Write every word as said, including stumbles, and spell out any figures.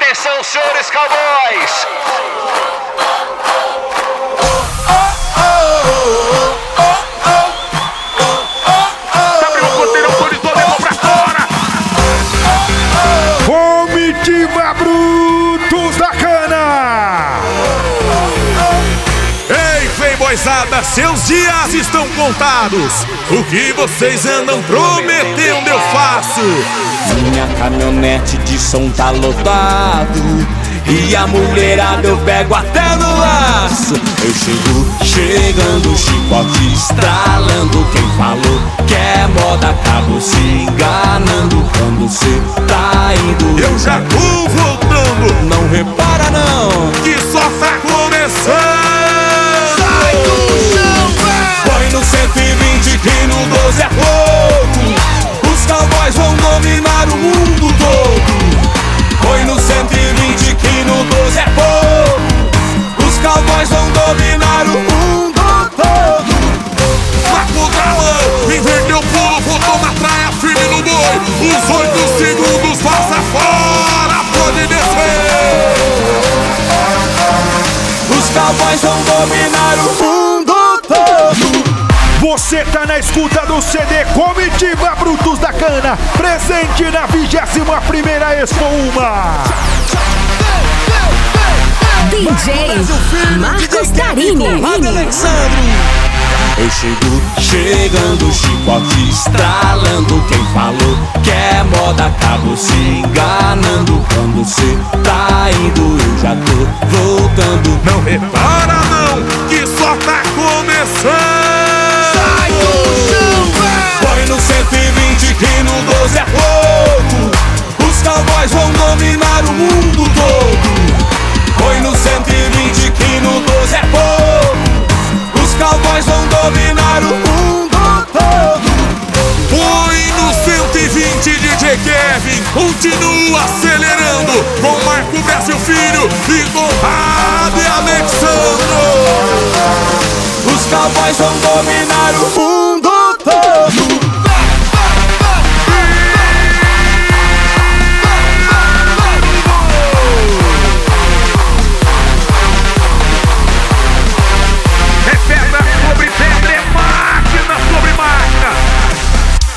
Atenção, senhores cowboys! Abriu o porteiro, autorizou, levou pra fora! Comitiva Brutos da Cana! Ei, vem boizada, seus dias estão contados. O que vocês andam prometendo eu faço. Minha caminhonete de som tá lotado e a mulherada eu pego até no laço. Eu chego chegando, chicote estralando. Quem falou que é moda acabou se enganando. Quando cê tá indo, Eu já tô voltando, não repara não, que só tá começando. sai do chão, véi! Põe no cento e vinte que no doze é pouco. Os cowboys vão dominar o mundo todo. Põe no cento e vinte que no doze é pouco. Os cowboys vão dominar o mundo todo. Marco Galão, inverteu o pulo, voltou na praia, firme no boi. Os oito segundos passa fora, pode descer. Os cowboys vão dominar o mundo todo. Você tá na escuta do C D Comitiva Brutos da Cana, presente na vigésima primeira Expo Uma. D J Marcos Carini. Eu chego chegando, chicote estralando. Quem falou que é moda acabou se enganando. Quando cê tá indo, eu já tô voltando. Não repara não, que só tá começando. Sai do chão, véi! Põe no cento e vinte que no doze é pouco. Os cowboys vão dominar o mundo todo. Põe no cento e vinte que no doze é pouco. Os cowboys vão dominar o mundo todo. Põe no cento e vinte, D J Kevin, continua acelerando com Marco Brasil Filho e com Rabi Alexandro. Os cowboys vão dominar o mundo.